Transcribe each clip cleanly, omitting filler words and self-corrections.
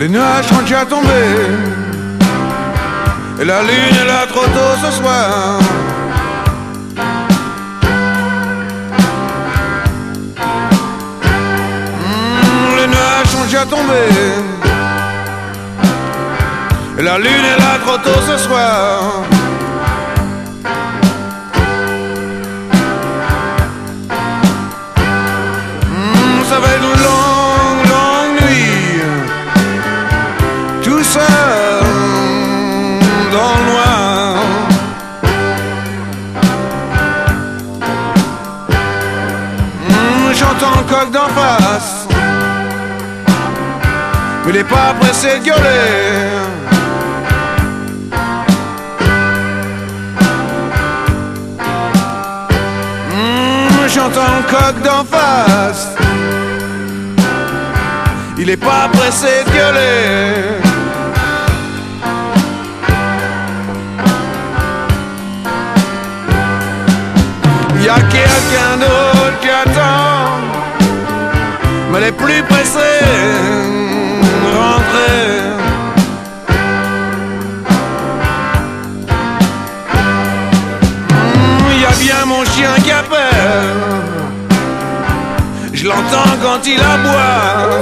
Les nuages sont déjà tombés et la lune est là trop tôt ce soir. Les nuages sont déjà tombés et la lune est là trop tôt ce soir. Ça va être une longue, longue nuit, tout seul dans le noir. J'entends le coq d'en face, mais il est pas pressé de gueuler. J'entends le coq d'en face, il est pas pressé de gueuler. Y a quelqu'un d'autre qui attend, mais il est plus pressé de rentrer. Y a bien mon chien qui appelle, je l'entends quand il aboie.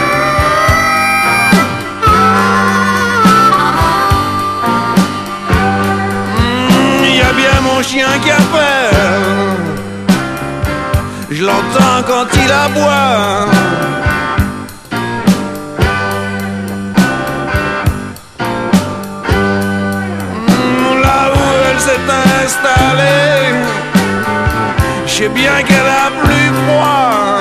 Mon chien qui appelle, je l'entends quand il aboie. Là où elle s'est installée, je sais bien qu'elle a plus froid.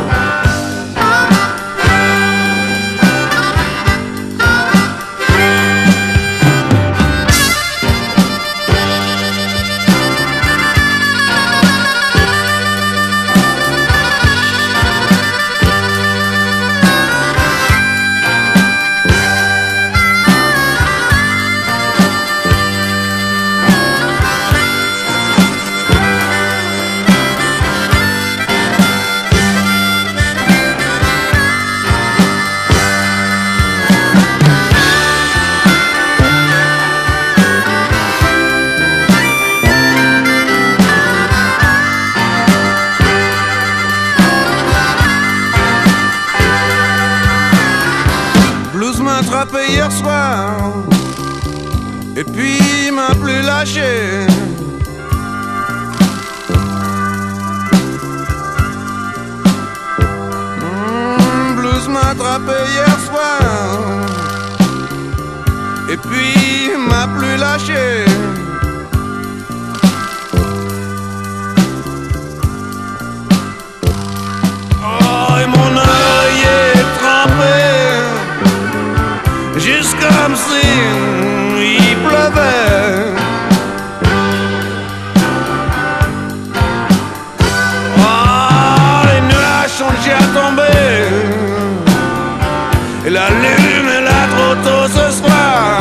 Attrapé hier soir et puis m'a plus lâché. Blues m'a attrapé hier soir et puis m'a plus lâché. Oh, et mon œil est trempé, juste comme si il pleuvait. Oh, les nuages sont déjà tombés et la lune est là trop tôt ce soir.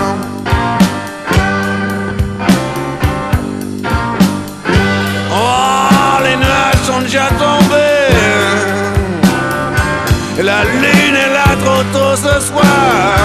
Oh, les nuages sont déjà tombés et la lune est là trop tôt ce soir.